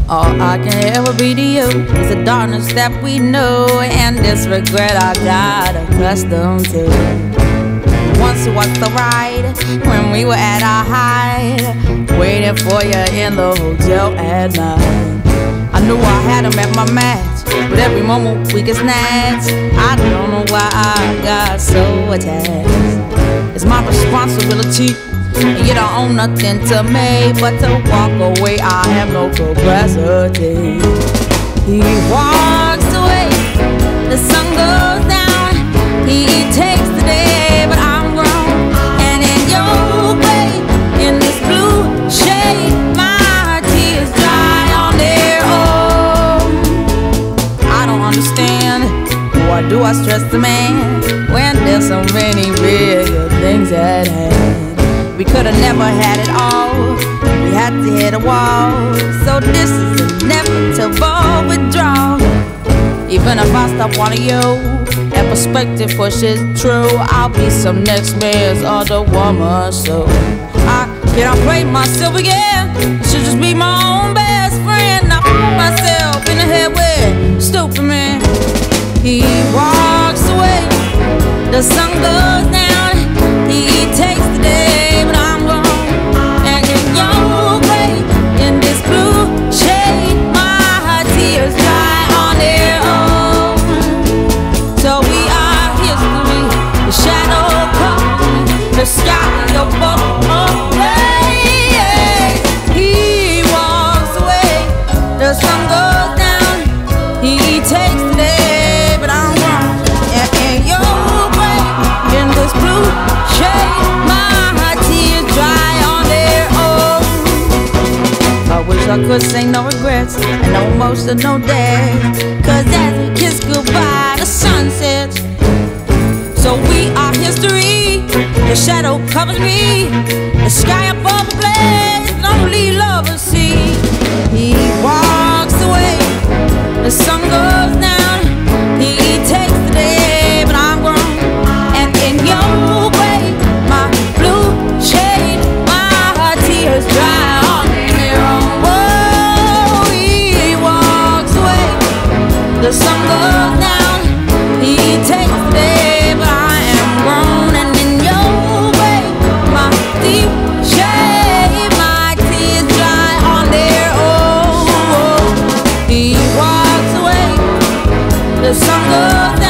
All I can ever be to you is the darkness that we know, and this regret I got accustomed to. Once was the ride when we were at our height, waiting for you in the hotel at night. I knew I had him at my match, but every moment we get snatched. I don't know why I got so attached. It's my responsibility, and you don't own nothing to me but to walk away. I have no capacity. He walks away, the sun goes down. He takes the day, but I'm grown. And in your way, in this blue shade, my tears dry on their own. I don't understand, why do I stress the man when there's so many bigger things at hand? We could've never had it all, we had to hit a wall. So this is inevitable withdrawal. Even if I stop wanting you, and perspective pushes true, I'll be some next man's other woman. So I cannot play myself again, I should just be my own best friend. I put myself in the head with stupid man. He walks away, the sun goes down. He takes the day, but I'm gone. And in your way, in this blue shade, my tears dry on their own. So we are history, the shadow comes, the sky above. He walks away, the sun goes down. He takes the day, but I'm gone. And in your way, in this blue shade, my tears dry on their own. I wish I could say no regrets and no emotional day, 'cause as we kiss goodbye, the sun sets. So we are history, the shadow covers me, the sky above the blaze, only lovers see. He walks away, the sun goes down. He takes the day, but I'm grown. And in your way, my blue shade, my tears dry on their own. Whoa, he walks away, the sun goes down. He takes the day, but I am grown. And in your way, my deep shade, my tears dry on their own. He walks away, the sun goes down.